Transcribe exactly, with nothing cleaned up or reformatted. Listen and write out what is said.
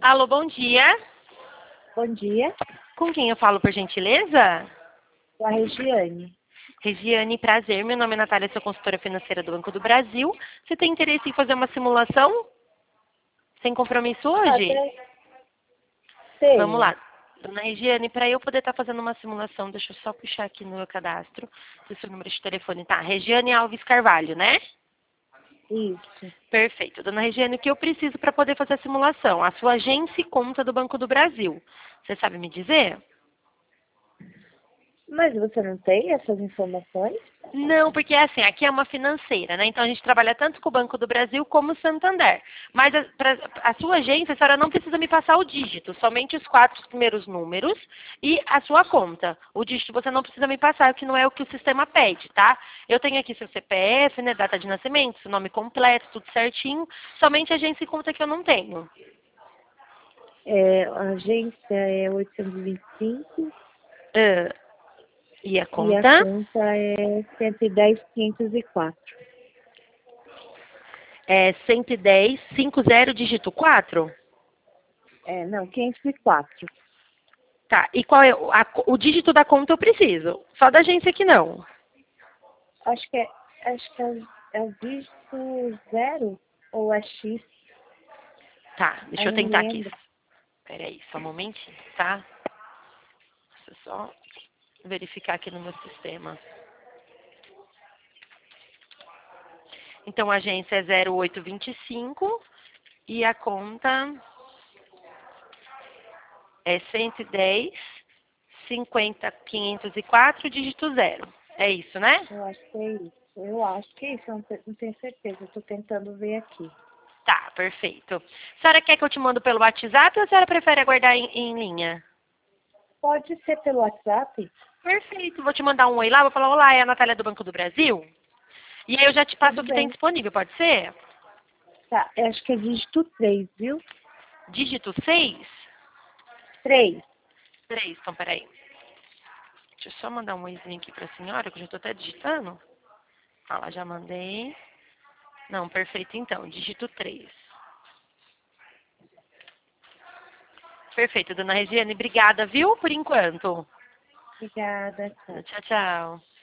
Alô, bom dia. Bom dia, Com quem eu falo, por gentileza? com a Regiane. Regiane, prazer. Meu nome é Natália, sou consultora financeira do Banco do Brasil. Você tem interesse em fazer uma simulação? Sem compromisso hoje? Até Vamos tenho. lá. Dona Regiane, para eu poder estar fazendo uma simulação, deixa eu só puxar aqui no meu cadastro. Se seu número de telefone tá. Regiane Alves Carvalho, né? Isso. Perfeito. Dona Regiane, o que eu preciso para poder fazer a simulação? A sua agência e conta do Banco do Brasil. Você sabe me dizer? Mas você não tem essas informações? Não, porque é assim, aqui é uma financeira, né? Então a gente trabalha tanto com o Banco do Brasil como o Santander. Mas a, pra, a sua agência, a senhora não precisa me passar o dígito, somente os quatro primeiros números e a sua conta. O dígito você não precisa me passar, que não é o que o sistema pede, tá? Eu tenho aqui seu C P F, né? Data de nascimento, seu nome completo, tudo certinho. Somente a agência e conta que eu não tenho. É, a agência é oitocentos e vinte e cinco Ah, e a e a conta? conta é cento e dez, quinhentos e quatro. É cento e dez, cinquenta, dígito quatro? É, não, quinhentos e quatro. Tá, e qual é o, a- o dígito da conta eu preciso? Só da agência que não. Acho que é, acho que é, o- é o dígito zero ou é X, Tá, deixa eu eu não tentar aqui. lembro. Peraí, só um momentinho, tá? Deixa eu só verificar aqui no meu sistema. Então, a agência é zero oito vinte e cinco e a conta é cento e dez, cinquenta, quinhentos e quatro, dígito zero. É isso, né? Eu acho que é isso. Eu acho que é isso, eu não te- não tenho certeza. Eu tô tentando ver aqui. Tá, perfeito. A senhora quer que eu te mando pelo WhatsApp ou a senhora prefere aguardar em, em linha? Pode ser pelo WhatsApp? Perfeito, vou te mandar um oi lá, vou falar, olá, é a Natália do Banco do Brasil? E aí eu já te passo Tudo o que tem bem. disponível, pode ser? Tá, eu acho que é dígito três, viu? Dígito seis? Três. Três, então peraí. Deixa eu só mandar um oizinho aqui pra senhora, que eu já tô até digitando. Ah lá, já mandei. Não, perfeito então, dígito três. Perfeito, dona Regiane, obrigada, viu, por enquanto. Obrigada, tchau. Tchau, tchau.